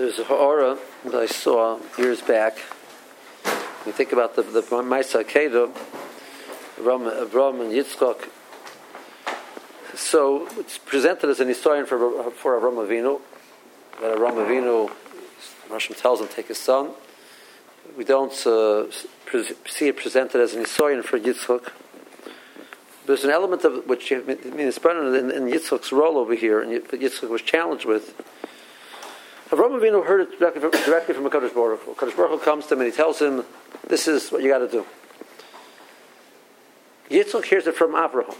There's a ha'ara that I saw years back. You think about the Maisa Kedah, Avram and Yitzchak. So it's presented as an historian for Avram Avinu. That Avram Avinu, Hashem tells him, take his son. We don't see it presented as an historian for Yitzchak. There's an element of which is present in Yitzchak's role over here, and Yitzchak was challenged with. Avram Avinu heard it directly from HaKadosh Baruch Hu. HaKadosh Baruch Hu comes to him and he tells him, this is what you got to do. Yitzchak hears it from Avraham.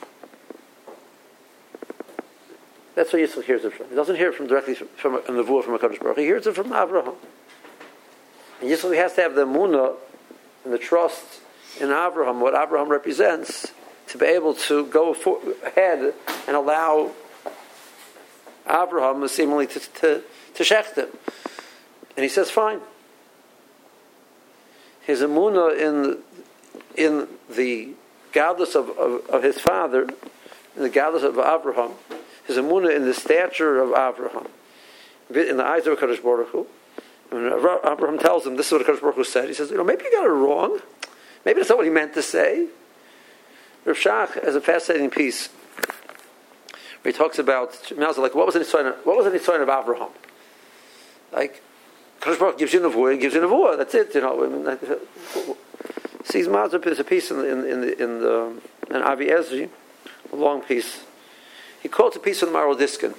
That's what Yitzchak hears it from. He doesn't hear it directly from a nevuah from HaKadosh Baruch Hu. He hears it from Avraham. And Yitzchak has to have the emunah and the trust in Avraham, what Avraham represents, to be able to go ahead and allow Avraham seemingly to shecht him. And he says, fine. His emunah in the godless of his father, in the godless of Avraham, his emunah in the stature of Avraham, in the eyes of HaKadosh Baruch Hu. When Avraham tells him, this is what HaKadosh Baruch Hu said, he says, maybe you got it wrong. Maybe that's not what he meant to say. Rav Shach has a fascinating piece where he talks about, like, what was the Nisayon of Avraham? Like, HaKadosh Baruch Hu gives you nevuah, he gives you nevuah. That's it, Sees Mazur, there's a piece in Avi Ezri, a long piece. He quotes a piece from the Maral Diskin.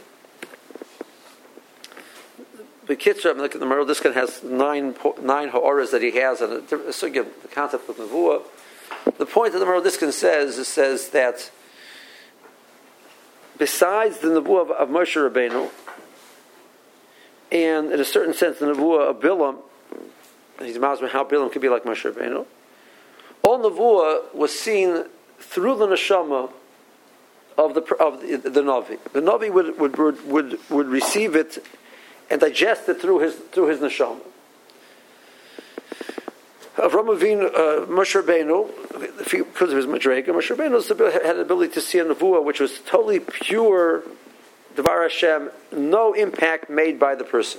The Kitzur, the Maral Diskin has nine ha'oras that he has, and the concept of nevuah. The point that the Maral Diskin says that besides the nevuah of Moshe Rabbeinu, and in a certain sense the nevuah of Bilam, he's masber how Bilam could be like Moshe Rabbeinu, all nevuah was seen through the neshama of the Navi. The Navi would receive it and digest it through his neshama. Avram Avinu, Moshe Rabbeinu, because of his madrega, Moshe Rabbeinu had the ability to see a nevuah which was totally pure Devar Hashem, no impact made by the person.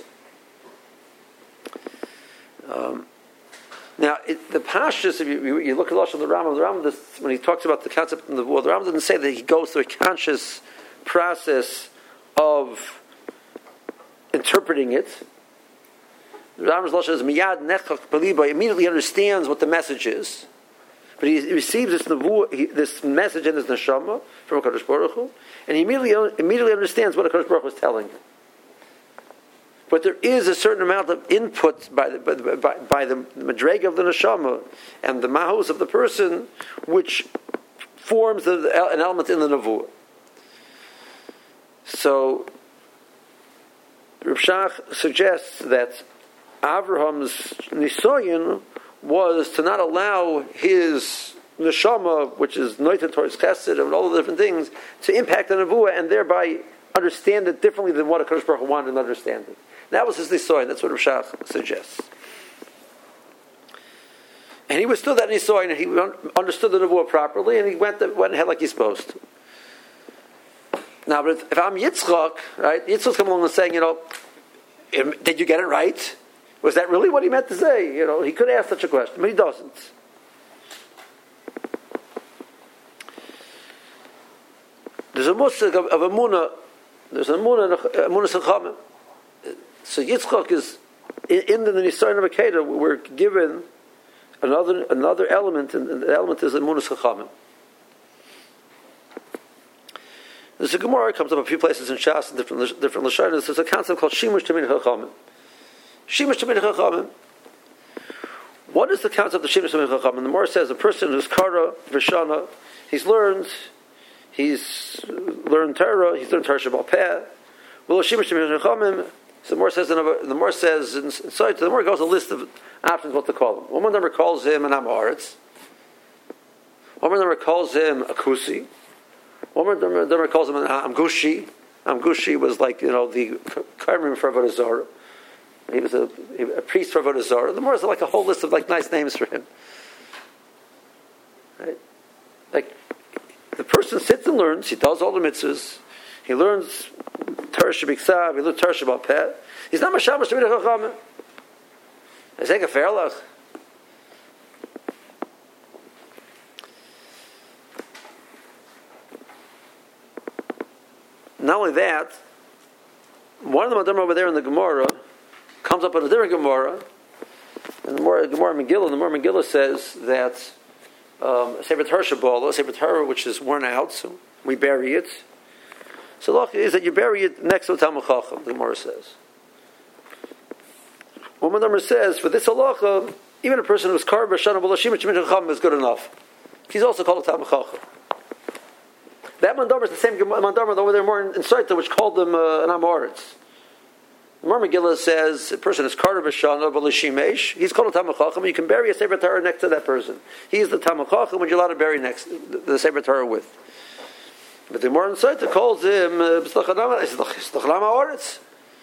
Now, the Pashtus, if you look at the Rambam, when he talks about the concept of the nevuah, the Rambam doesn't say that he goes through a conscious process of interpreting it. The Rambam's Lashon is miyad nechach b'libo. He immediately understands what the message is, but he receives this message in his neshama from HaKadosh Baruch Hu, and he immediately understands what HaKadosh Baruch Hu is telling him. But there is a certain amount of input by the madrega of the neshama and the mahos of the person, which forms an element in the nevuah. So Rav Shach suggests that Avraham's nisoyin was to not allow his neshama, which is noited towards chesed and all the different things, to impact the nevuah and thereby understand it differently than what HaKadosh Baruch Hu wanted to understand it. That was his nisoyin. That's what Rav Shach suggests. And he withstood that nisoyin, and he understood the nevuah properly, and he went ahead like he's supposed to. Now, but if I'm Yitzchak, right? Yitzchak's come along and saying, did you get it right? Was that really what he meant to say? He could ask such a question, but he doesn't. There's a musik of emunah. There's an emunah chachamim. So Yitzchak is in the Nisayon of Akedah. We're given another element, and the element is emunah chachamim. There's a Gemara comes up a few places in Shas and different lashonos. There's a concept called shimush tamid chachamim. Shimush tamid chachamim. What is the concept of shimush tamid chachamim? The Gemara says a person who's kara v'shana, he's learned Torah, he's learned Torah Shabbal Peh. Well, shimush tamid chachamim. So the Gemara says inside. The Gemara goes a list of options what to call him. One number calls him an Amoritz. One number calls him a Kusi. One number calls him an Amgushi. Amgushi was like the Karmim for Avodah Zarah. He was a priest for Avodah Zarah. The Gemara is like a whole list of nice names for him. Right? Like the person sits and learns. He does all the mitzvahs. He learns Torah Tersh b'ksav, he learned Tersh about pet. He's not mashamash Talmidei Chachamim. I say a fairlach. Not only that, one of the Madam over there in the Gemara comes up in a different Gemara, and the Gemara Megillah says that Sefer Torah, Sefer Torah, which is worn out, so we bury it. So the halacha is that you bury it next to the Talmud Chacham, the Gemara says. One Madam says, for this halacha, even a person who's Karba, Shana, Balashim, Talmidei Chacham is good enough. He's also called a Talmud Chacham. That mandamar is the same mandamar over there more in Saita, which called them an Amoritz. The Mar Megillah says a person is Karda B'Shana B'Lishimesh. He's called a Talmud Chacham. You can bury a Sefer Torah next to that person. He's the Talmud Chacham, which you're allowed to bury next the Sefer Torah with. But the more in Saita calls him B'Stachanam Amoritz.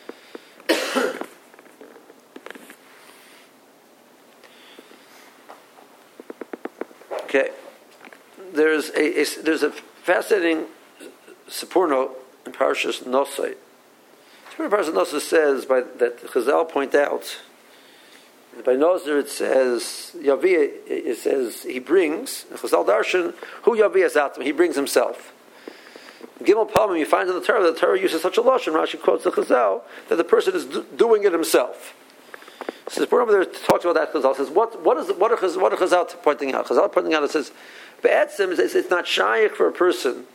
Okay, there's a fascinating Sapurno in Parashas Nosai. Parashas Nosai says that Chazal point out by Nozer it says Yaviyah. It says he brings Chazal Darshan who Yaviyah Zatam. He brings himself. Gimel Palmim you find in the Torah uses such a lashon. Rashi quotes the Chazal that the person is doing it himself. So Sapurno over there talks about that. Chazal says what are Chazal pointing out? Chazal pointing out it says. It's not shaykh for a person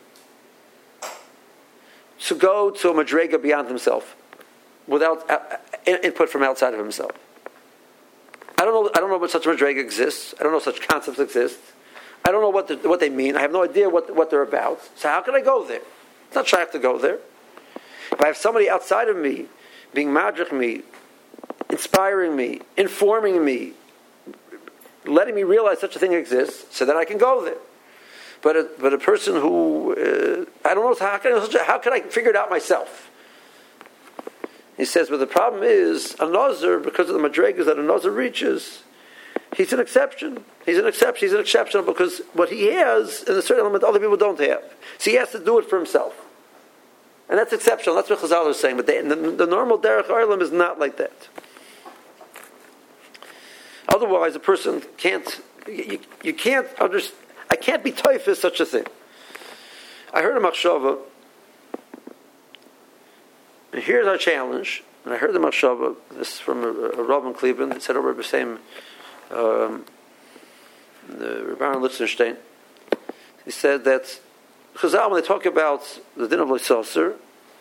to go to a madrega beyond himself without input from outside of himself. I don't know what such madrega exists. I don't know such concepts exist. I don't know what they mean. I have no idea what they're about. So how can I go there? It's not shaykh to go there. If I have somebody outside of me being madrich me, inspiring me, informing me, letting me realize such a thing exists, so that I can go there. But a person who I don't know how can I figure it out myself? He says, but the problem is a nazir, because of the madregas that a nazir reaches, he's an exception. He's an exception because what he has in a certain element other people don't have. So he has to do it for himself, and that's exceptional. That's what Chazal is saying. But the normal derech olam is not like that. Otherwise, a person can't. You can't understand. I can't be toifus such a thing. I heard a machshava. And here's our challenge. And I heard the machshava. This is from a Rav in Cleveland. It said over the same. The Rabban Lichtenstein. He said that Chazal, when they talk about the din of Leisaser,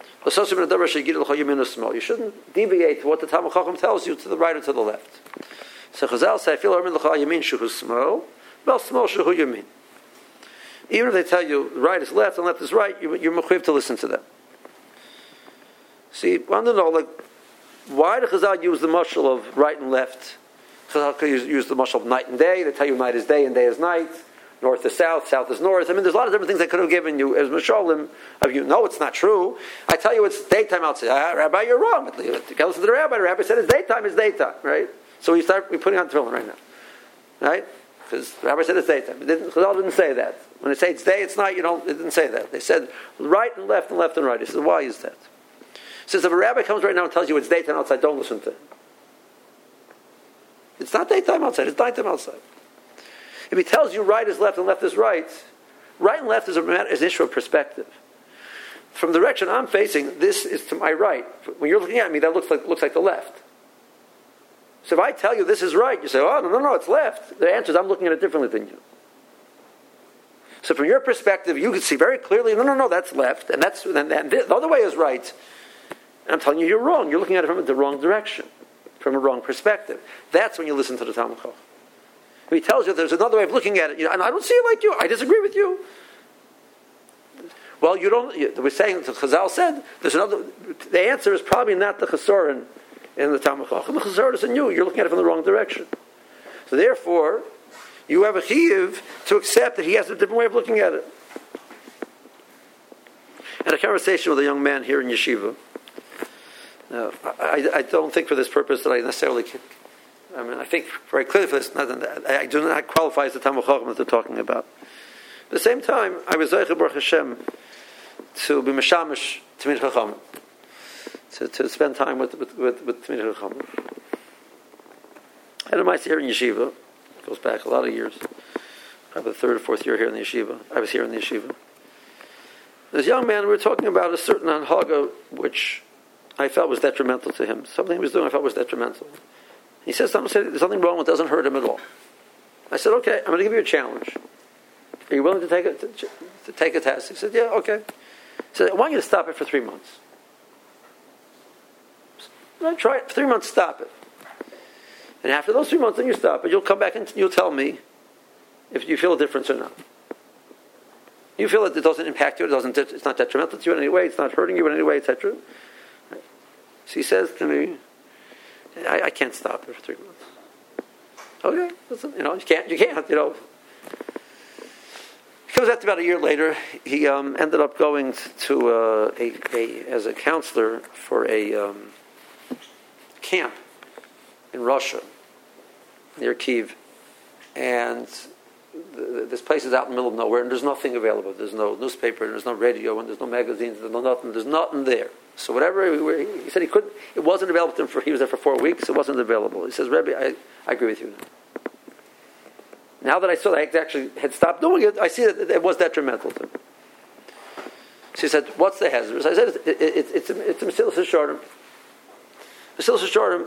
you shouldn't deviate what the Talmud Chacham tells you to the right or to the left. So Chazal say, I feel yamin shuhu smol, well smol shuhu yamin. Even if they tell you right is left and left is right, you're mechuyev to listen to them. See, I want to know, why did Chazal use the mashal of right and left? Chazal could use the mashal of night and day. They tell you night is day and day is night. North is south, south is north. I mean, there's a lot of different things they could have given you as mashalim. Of you know it's not true. I tell you it's daytime outside. Rabbi, you're wrong. But you listen to the rabbi. The rabbi said it's daytime, right? So we're putting on tefillin right now, right? Because the rabbi said it's daytime. Chazal didn't say that. When they say it's day, it's night. It didn't say that. They said right and left and left and right. He said, why is that? He says if a rabbi comes right now and tells you it's daytime outside, don't listen to him. It's not daytime outside. It's nighttime outside. If he tells you right is left and left is right and left is an issue of perspective. From the direction I'm facing, this is to my right. When you're looking at me, that looks like the left. So if I tell you this is right, you say, oh, no, it's left. The answer is I'm looking at it differently than you. So from your perspective, you can see very clearly, no, that's left, and the other way is right. And I'm telling you, you're wrong. You're looking at it from the wrong direction, from a wrong perspective. That's when you listen to the Talmud Chacham. If he tells you there's another way of looking at it, and I don't see it like you, I disagree with you. Well, you don't. We're saying, the Chazal said, there's another. The answer is probably not the Chesaron in the Talmud Chacham. The Chesaron is in you. You're looking at it from the wrong direction. So therefore, you have a chiyuv to accept that he has a different way of looking at it. I had a conversation with a young man here in yeshiva. Now, I don't think for this purpose that I necessarily. I think very clearly for this, I do not qualify as the Talmud Chacham that they're talking about. At the same time, I was Zeicher Baruch Hashem to be Meshamish Talmidei Chachamim. to spend time with Talmidei Chachamim. I had a mice here in yeshiva. It goes back a lot of years. Probably the third or fourth year here in the yeshiva. I was here in the yeshiva. This young man, we were talking about a certain anhaga which I felt was detrimental to him. Something he was doing I felt was detrimental. He said something, there's something wrong, it doesn't hurt him at all. I said, okay, I'm going to give you a challenge. Are you willing to take a test? He said, yeah, okay. He said, I want you to stop it for 3 months. Try it for 3 months, stop it. And after those 3 months, then you stop it. You'll come back and you'll tell me if you feel a difference or not. You feel that it doesn't impact you, it's not detrimental to you in any way, it's not hurting you in any way, etc. So he says to me, I can't stop it for 3 months. Okay, listen, you can't. He comes back about a year later. He ended up going to as a counselor for a camp in Russia, near Kyiv, and this place is out in the middle of nowhere, and there's nothing available. There's no newspaper, and there's no radio, and there's no magazines, there's no nothing. There's nothing there. So whatever he said, he couldn't. It wasn't available to him. He was there for 4 weeks. It wasn't available. He says, Rebbe, I agree with you now. Now that I saw that I actually had stopped doing it, I see that it was detrimental to him. So he said, what's the hazard? So I said, it's a Mesilas Yesharim. Mesilas Yesharim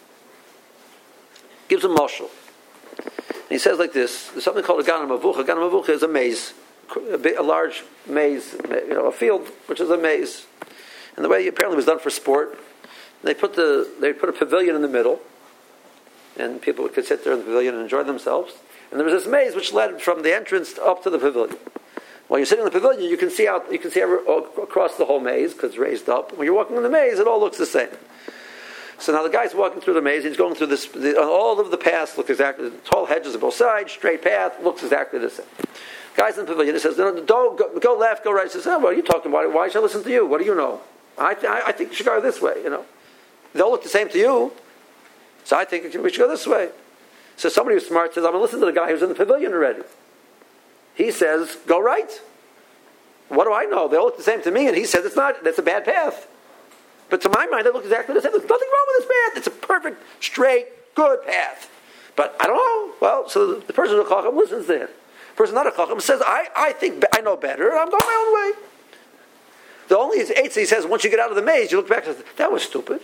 gives a mashal. And he says like this, there's something called a Gan HaMavucha. A Gan HaMavucha is a maze, a large maze, a field, which is a maze. And the way apparently it was done for sport, they put a pavilion in the middle, and people could sit there in the pavilion and enjoy themselves. And there was this maze which led from the entrance up to the pavilion. While you're sitting in the pavilion, you can see across the whole maze because it's raised up. When you're walking in the maze, it all looks the same. So now the guy's walking through the maze. He's going through this. All of the paths look exactly. The tall hedges on both sides, straight path looks exactly the same. Guy's in the pavilion. He says, "Don't go left, go right." He says, "Oh, what are you talking about? Why should I listen to you? What do you know? I think you should go this way. They all look the same to you, so I think we should go this way." So somebody who's smart says, "I'm going to listen to the guy who's in the pavilion already." He says, "Go right." What do I know? They all look the same to me, and he says it's not. That's a bad path. But to my mind, they look exactly the same. There's nothing wrong with this path. It's a perfect, straight, good path. But I don't know. Well, so the person who's a chacham listens to him. The person not a chacham says, I think I know better, and I'm going my own way. The only eight he says, once you get out of the maze, you look back and say, that was stupid.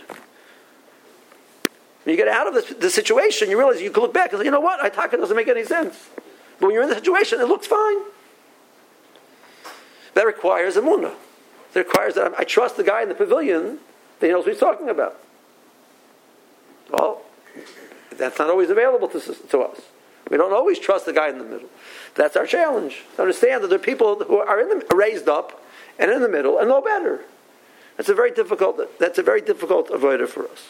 When you get out of the situation, you realize you can look back and say, you know what? It doesn't make any sense. But when you're in the situation, it looks fine. That requires emunah. That requires that I trust the guy in the pavilion that he knows what he's talking about. Well, that's not always available to us. We don't always trust the guy in the middle. That's our challenge. To understand that there are people who are raised up and in the middle and know better. That's a very difficult avoider for us.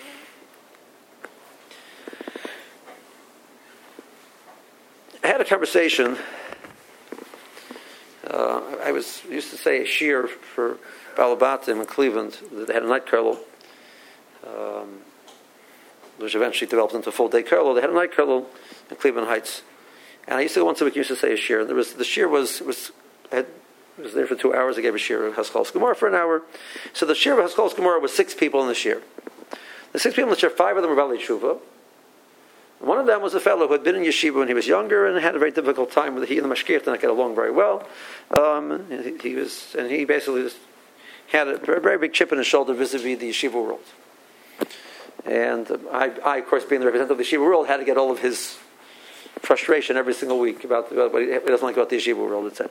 I had a conversation. I used to say a shir for Balabatim in Cleveland. They had a night kerlel, which eventually developed into a full day kerlel. They had a night kerlel in Cleveland Heights, and I used to go once a week. Used to say a shir. And the shir was there for 2 hours. I gave a shir of Haskalas Gemara for an hour. So the shir of Haskalas Gemara was 6 people in the shir. The 6 people in the shir, 5 of them were Balei Tshuva. One of them was a fellow who had been in yeshiva when he was younger and had a very difficult time with he and the mashgiach did not get along very well. He basically had a very big chip on his shoulder vis-a-vis the yeshiva world. And I, of course, being the representative of the yeshiva world, had to get all of his frustration every single week about what he doesn't like about the yeshiva world, etc.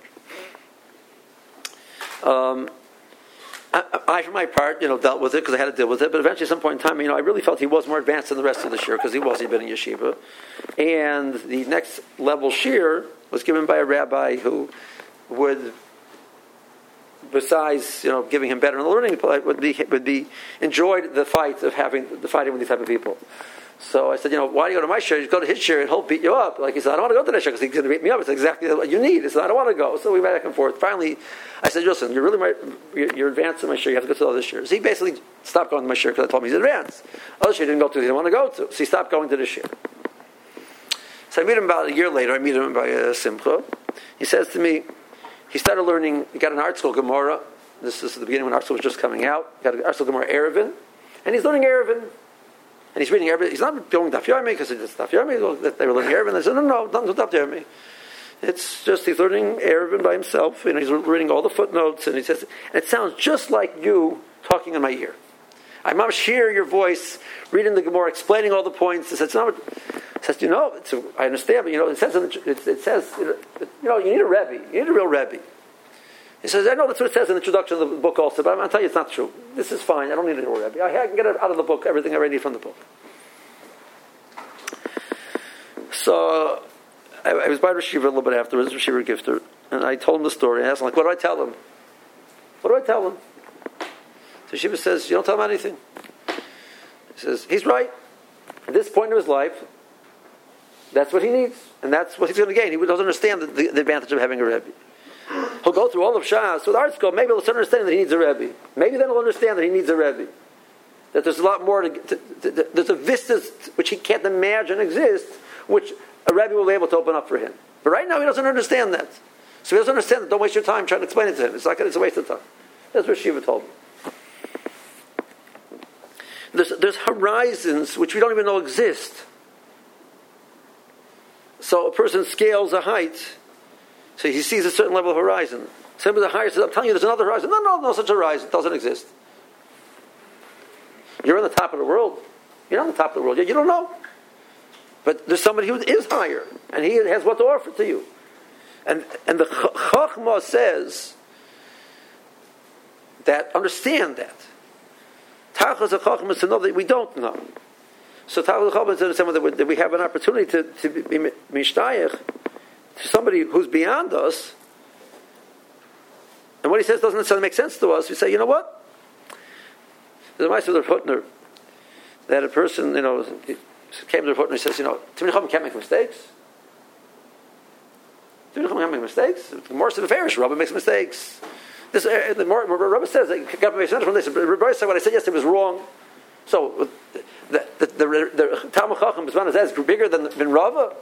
I, for my part, dealt with it because I had to deal with it. But eventually, at some point in time, I really felt he was more advanced than the rest of the shir because he'd been in yeshiva. And the next level shir was given by a rabbi who would, besides giving him better in the learning, would be enjoyed the fighting with these type of people. So I said, why do you go to my shir? You go to his shir and he'll beat you up. Like he said, I don't want to go to that shir because he's going to beat me up. It's exactly what you need. He said, I don't want to go. So we went back and forth. Finally, I said, listen, you're advanced in my shir. You have to go to the other shir. So he basically stopped going to my shir because I told him he's advanced. Other shir he didn't go to. He didn't want to go to. So he stopped going to the shir. So I meet him about a year later. I meet him by Simcha. He says to me, he started learning. He got an art school Gemara This is the beginning when Arsul was just coming out. Got Arsul Gemara Erevin, and he's learning Erevin, and he's reading Erevin. He's not going Daf Yomi because it's Daf Yomi that they were learning Erevin. They said, no, nothing to Daf Yomi. It's just he's learning Erevin by himself, and he's reading all the footnotes, and he says, and it sounds just like you talking in my ear. I must hear your voice reading the Gemara, explaining all the points. It says, no. It says, I understand, but it says, you need a Rebbe. You need a real Rebbe. He says, I know that's what it says in the introduction of the book also, but I'm going to tell you it's not true. This is fine. I don't need a real Rebbe. I can get it out of the book, everything I already need from the book. So I was by Rashiva a little bit afterwards, Rashiva Gifter, and I told him the story. I asked him, what do I tell him? What do I tell him? So Shiva says, you don't tell him anything. He says, he's right. At this point in his life, that's what he needs. And that's what he's going to gain. He doesn't understand the advantage of having a Rebbe. He'll go through all of Shas. With art school, maybe he'll start understanding that he needs a Rebbe. Maybe then he'll understand that he needs a Rebbe. That there's a lot more, there's a vistas which he can't imagine exist, which a Rebbe will be able to open up for him. But right now he doesn't understand that. So he doesn't understand that. Don't waste your time trying to explain it to him. It's a waste of time. That's what Shiva told me. There's horizons which we don't even know exist. So a person scales a height, so he sees a certain level of horizon. Somebody higher says, I'm telling you there's another horizon. No such horizon. It doesn't exist. You're on the top of the world. You're not on the top of the world yet. You don't know. But there's somebody who is higher, and he has what to offer to you. And the Chachma says that, understand that. Tachas Chachma is to know that we don't know. So Tachas Chachma is to understand that we have an opportunity to be mishtayach to somebody who's beyond us. And what he says doesn't necessarily make sense to us. We say, you know what? There's a Meister Putner that a person, he came to the Putner and he says, Timothy Chacham can't make mistakes. Timothy Chacham can't make mistakes. The Morris of the Farish, Rabbi makes mistakes. The Rabbi says that God makes sense from this. Rabbi said what I said yesterday was wrong. So the Talmud Chacham is bigger than Rava.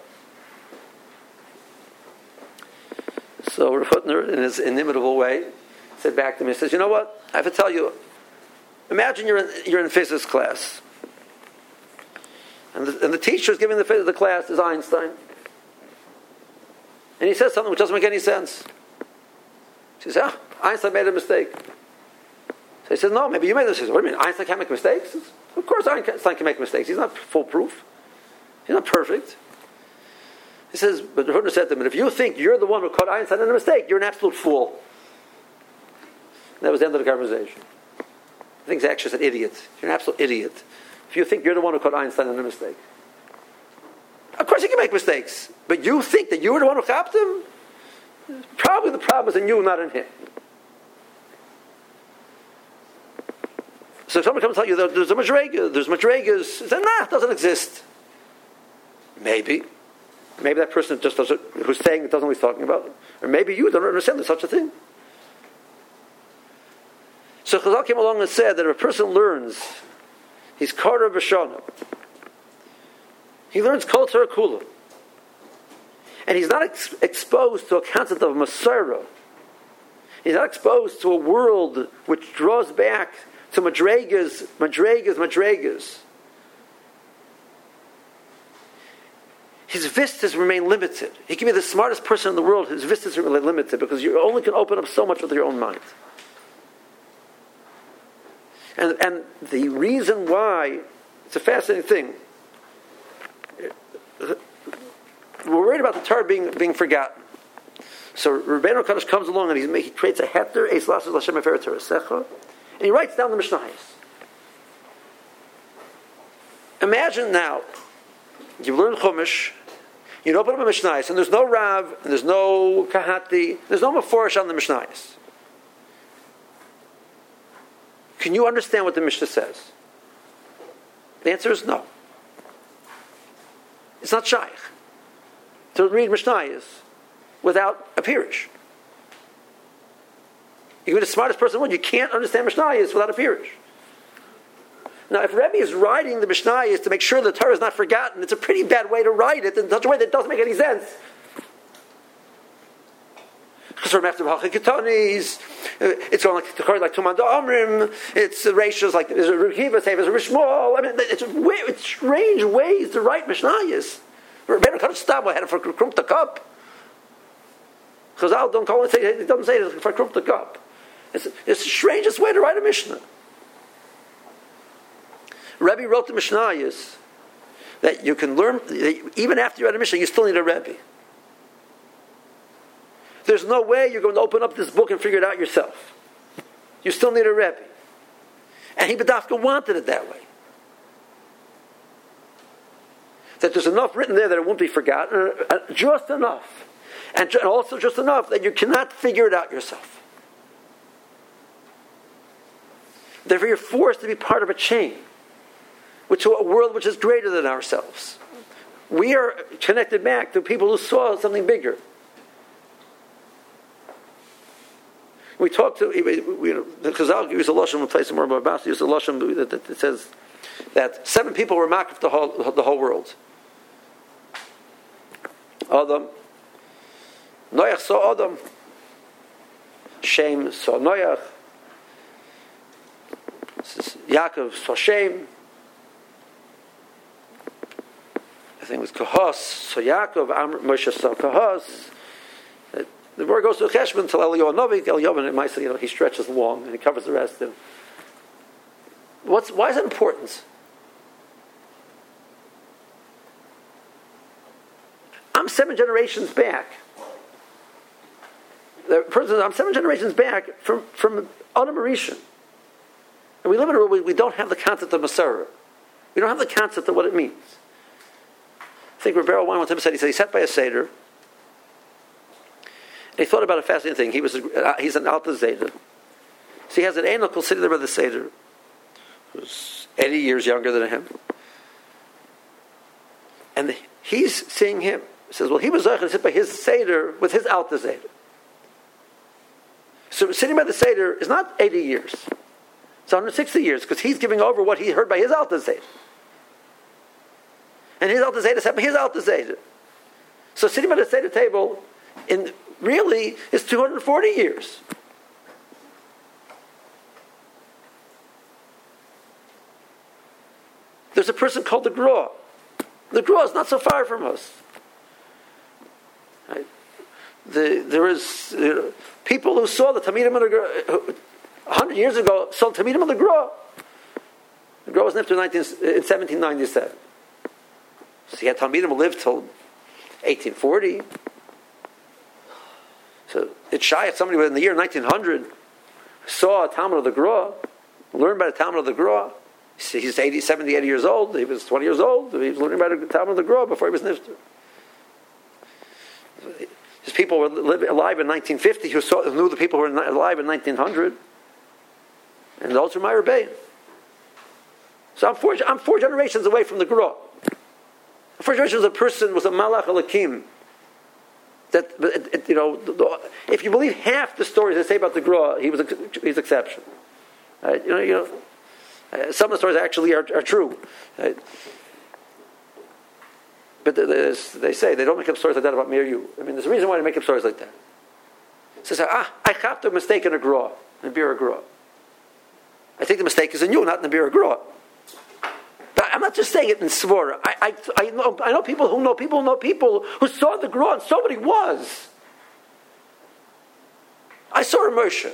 So Rav Hutner, in his inimitable way, said back to me, he says, you know what? I have to tell you, imagine you're in physics class. And the teacher is giving the class is Einstein. And he says something which doesn't make any sense. She says, Einstein made a mistake. So he says, no, maybe you made a mistake. What do you mean, Einstein can't make mistakes? Of course Einstein can make mistakes. He's not foolproof. He's not perfect. He says, but the Hutner said to him, if you think you're the one who caught Einstein in a mistake, you're an absolute fool. And that was the end of the conversation. I think he actually said idiot. You're an absolute idiot. If you think you're the one who caught Einstein in a mistake. Of course he can make mistakes. But you think that you were the one who caught him? Probably the problem is in you, not in him. So if someone comes and tell you that there's madregas, say, nah, it doesn't exist. Maybe that person just doesn't, who's saying it doesn't know what he's talking about. Or maybe you don't understand there's such a thing. So Chazal came along and said that if a person learns, he's Karah B'Shana. He learns Kol Torah Kula. And he's not exposed to a concept of Masorah. He's not exposed to a world which draws back to madregas. His vistas remain limited. He can be the smartest person in the world. His vistas remain limited because you only can open up so much with your own mind. And the reason why, it's a fascinating thing. We're worried about the Torah being forgotten. So Rabbeinu Kadosh comes along and he creates a heter, Eis Lasos L'Hashem Efer Torah Secha, and he writes down the Mishnayos. Imagine now, you learn Chumash, you open up a Mishnayos, and there's no Rav, and there's no Kahati, there's no Meforish on the Mishnayos. Can you understand what the Mishnah says? The answer is no. It's not shaykh to read Mishnayos without a pirush. You can be the smartest person in the world. You can't understand Mishnayos without a pirush. Now, if Rebbe is writing the Mishnayos to make sure the Torah is not forgotten, it's a pretty bad way to write it in such a way that doesn't make any sense. it's going like Tumad Amrim. It's the ratios like there's a Rekiva, there's a Rishmol. I mean, it's strange ways to write Mishnayos. Rebbeinu Kadosh Stam had it for Krumta Cup. Chazal don't call it. It doesn't say it for Krumta Cup. It's the strangest way to write a Mishnah. Rebbe wrote the Mishnayos that you can learn even after you write a Mishnah, you still need a Rebbe. There's no way you're going to open up this book and figure it out yourself. You still need a Rebbe. And he Badafka wanted it that way. That there's enough written there that it won't be forgotten, just enough. And also just enough that you cannot figure it out yourself. Therefore you're forced to be part of a chain, which a world which is greater than ourselves. We are connected back to people who saw something bigger. We talked to the Chazal used a lashon. We'll play some more about Abbas. Used a lashon that says that 7 people were makif the whole world. Adam, Noach saw Adam, Shem saw Noach, Yaakov saw Shem. I think it was Kahos saw Yaakov, Moshe saw Kahos. The word goes to Cheshbon until Eliyahu Novi. Eliyahu, it might say, he stretches long and he covers the rest. Why is that important? I'm 7 generations back. I'm 7 generations back from Adam Rishon. And we live in a world where we don't have the concept of Masorah. We don't have the concept of what it means. I think Rebbe one time said, he sat by a Seder, and he thought about a fascinating thing. He's an Alta Zeta. So he has an Einokal sitting there by the Seder, who's 80 years younger than him. And he's seeing him. He says, well, he was Zocher to sit by his Seder with his Alta Zeta. So sitting by the Seder is not 80 years. It's 160 years, because he's giving over what he heard by his Alta Zeta. And his Alta Zeta sat by his Alta Zeta. So sitting by the Seder table really is 240 years. There's a person called the Gra. The Gra is not so far from us. Right? There is people who saw the Talmidim of the Gra 100 years ago, saw the Talmidim of the Gra. The Gra was lived in 1797. So he had Talmidim who lived till 1840. So it's shy if somebody in the year 1900 saw a Talmud of the Gra, learned by the Talmud of the Gra. He's 70, 80 years old. He was 20 years old. He was learning by the Talmud of the Gra before he was nifter. His people were alive in 1950 who knew the people who were alive in 1900. And those were my rebbeim. So I'm 4 generations away from the Gra. 4 generations, a person was a Malach Elakim. That if you believe half the stories they say about the Gra, he's exception. Some of the stories actually are true. Right? But they say they don't make up stories like that about me or you. I mean, there's a reason why they make up stories like that. It says, I have to mistake in a Gra, in Bira Gra. I think the mistake is in you, not in the Bira Gra. But I'm not just saying it in Svora. I know people who know people who saw the Gra, and somebody was. I saw a Moshe.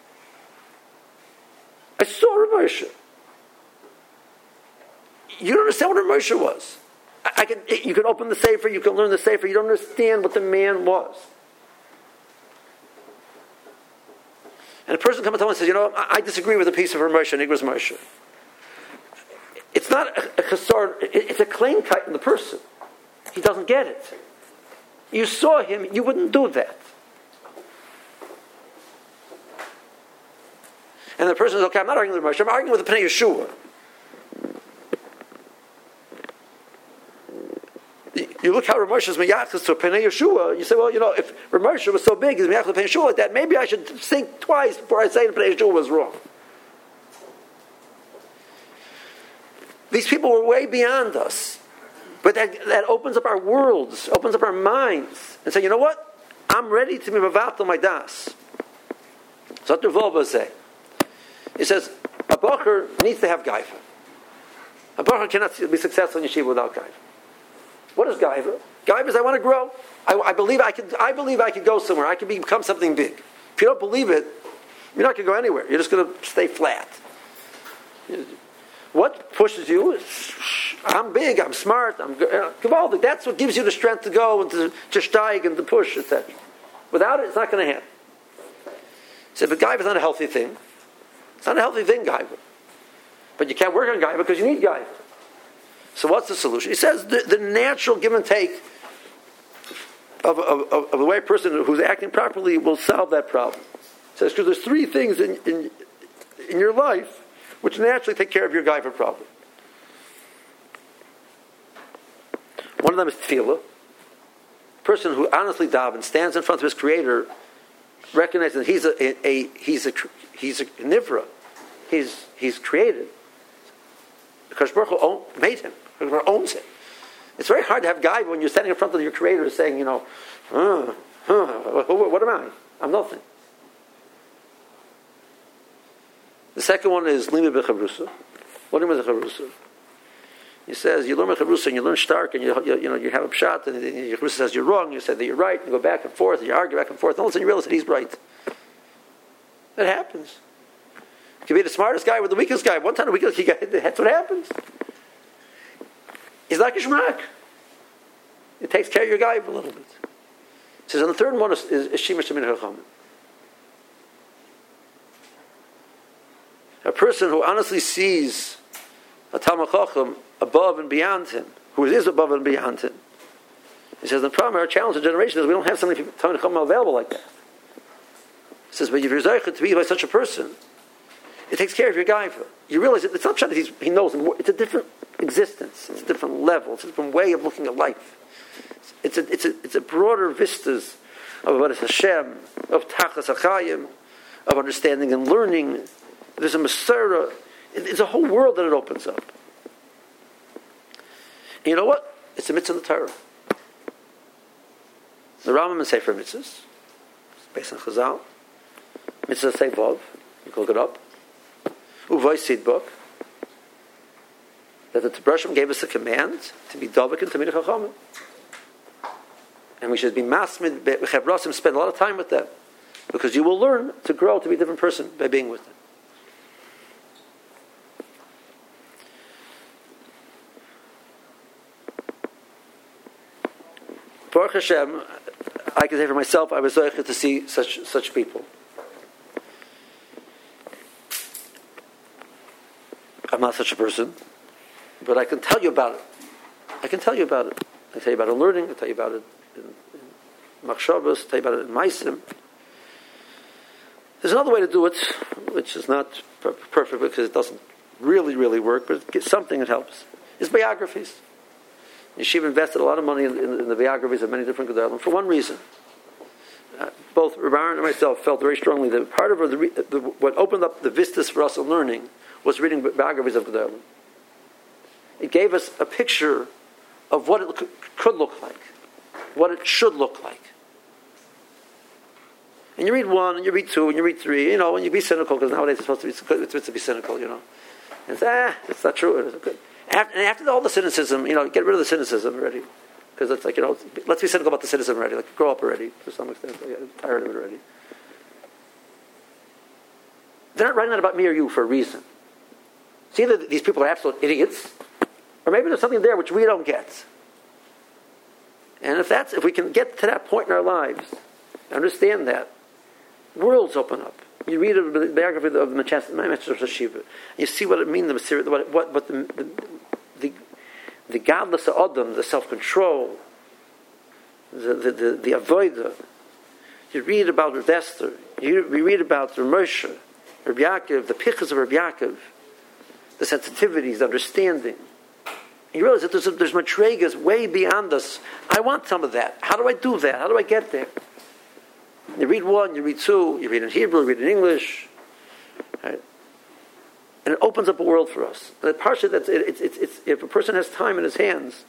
You don't understand what a Moshe was. You can open the Sefer, you can learn the Sefer, you don't understand what the man was. And a person comes to me and says, I disagree with a piece of Moshe, Nigras Moshe. It's not a chasar, it's a claim kite in the person. He doesn't get it. You saw him, you wouldn't do that. And the person says, okay, I'm not arguing with Moshe, I'm arguing with the Pnei Yeshua. You look how Rav Moshe is miyachas to Pnei Yeshua. You say, well, if Rav Moshe was so big, he's miyachas to Pnei Yeshua like that. Maybe I should think twice before I say that Pnei Yeshua was wrong. These people were way beyond us, but that opens up our worlds, opens up our minds, and say, you know what? I'm ready to be mevatel my das. So Zot der Volba say. He says, a Bacher needs to have Gaiva. A Bacher cannot be successful in yeshiva without Gaiva. What is Gaiva? Gaiva is I want to grow. I believe I could go somewhere. I could become something big. If you don't believe it, you're not going to go anywhere. You're just going to stay flat. What pushes you? I'm big, I'm smart, I'm gewaldig. That's what gives you the strength to go and to steig and to push, etc. Without it, it's not going to happen. He said, but Gaiva is not a healthy thing. It's not a healthy thing, Gaiva. But you can't work on Gaiva because you need Gaiva. So what's the solution? He says the natural give and take of the way a person who's acting properly will solve that problem. He says, because there's three things in your life which naturally take care of your Gaiva problem. One of them is tefillah. A person who honestly davens, stands in front of his Creator, recognizes that he's a nivra. He's created. Because Baruch Hu made him. Baruch Hu owns him. It's very hard to have Gaiva when you're standing in front of your Creator saying, what am I? I'm nothing. The second one is Lima B'Chavrusa. What do you mean B'Chavrusa? He says, you learn B'Chavrusa and you learn Stark and you have a pshat and your Chavrusa says you're wrong, you say that you're right, you go back and forth, and you argue back and forth, and all of a sudden you realize that he's right. That happens. You can be the smartest guy with the weakest guy. One time the weakest guy, that's what happens. He's like a shmak. It takes care of your guy a little bit. He says, and the third one is Shemesh Min Chachamim. A person who honestly sees a Talmid Chacham above and beyond him, who is above and beyond him. He says, the problem, our challenge of generation is we don't have so many Talmid Chacham available like that. He says, but if you're zeicher to be by such a person, it takes care of your Gaiva. You realize it's not that he knows more. It's a different existence. It's a different level. It's a different way of looking at life. It's a broader vistas of what is Hashem, of Tachas HaChayim, of understanding and learning. There's a Masorah. It's a whole world that it opens up. And you know what? It's a mitzvah in the Torah. The Rambam in Sefer Mitzvahs, it's based on Chazal. Mitzvah Seivov, you can look it up. Uvoy Sidbuk, that the Tebrashim gave us a command to be Dovik and Tamid Chachamim. And we should be masmid, Chevrasim, spend a lot of time with them. Because you will learn to grow to be a different person by being with them. Baruch Hashem, I can say for myself, I was zeicher to see such people. I'm not such a person, but I can tell you about it. I can tell you about it. I tell you about it in learning. I tell you about it in machshavos. I tell you about it in maisim. There's another way to do it, which is not perfect because it doesn't really work, but it's something that helps. Is biographies. Yeshiva invested a lot of money in the biographies of many different Gedolim for one reason. Both Aaron and myself felt very strongly that part of what opened up the vistas for us in learning was reading biographies of Gedolim. It gave us a picture of what it could look like, what it should look like. And you read one, and you read two, and you read three, and you be cynical, because nowadays it's supposed to be cynical, And it's, it's not true. It's good. After all the cynicism, get rid of the cynicism already. Because it's like, let's be cynical about the cynicism already. Like, grow up already, to some extent. I'm tired of it already. They're not writing that about me or you for a reason. It's either these people are absolute idiots, or maybe there's something there which we don't get. And if we can get to that point in our lives, understand that, worlds open up. You read a biography of the Master Shiva, you see what it means, what the godless Adam, the self-control, the avodah. You read about Rav Esther, you read about Rav Moshe, Rav Yaakov, the pichas of Rav Yaakov, the sensitivities, the understanding. You realize that there's madregas way beyond us. I want some of that. How do I do that? How do I get there? You read one, you read two, you read in Hebrew, you read in English, right? And it opens up a world for us. And partially, it's if a person has time in his hands,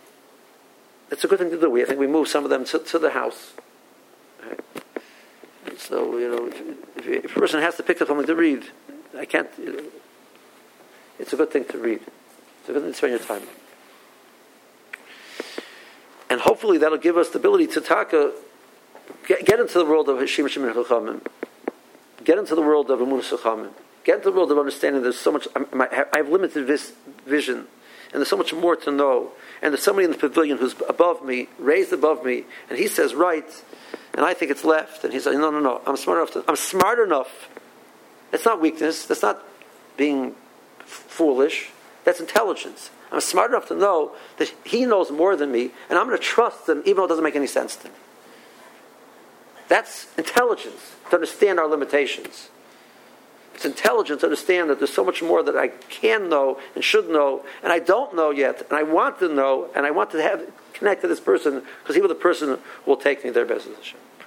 it's a good thing to do. I think we move some of them to the house. Right? So, if a person has to pick up something to read, I can't. It's a good thing to read. It's a good thing to spend your time. And hopefully that'll give us the ability to get into the world of Hashim Shemin Chachamim, get into the world of Emunah Chachamim, get into the world of understanding there's so much, I have limited vision, and there's so much more to know, and there's somebody in the pavilion who's above me, raised above me, and he says right, and I think it's left, and he's like, no, I'm smart enough. That's not weakness, that's not being foolish, that's intelligence. I'm smart enough to know that he knows more than me, and I'm going to trust him even though it doesn't make any sense to me. That's intelligence, to understand our limitations. It's intelligence to understand that there's so much more that I can know and should know, and I don't know yet, and I want to know, and I want to connect to this person, because he was the person who will take me there, Be'ez Hashem.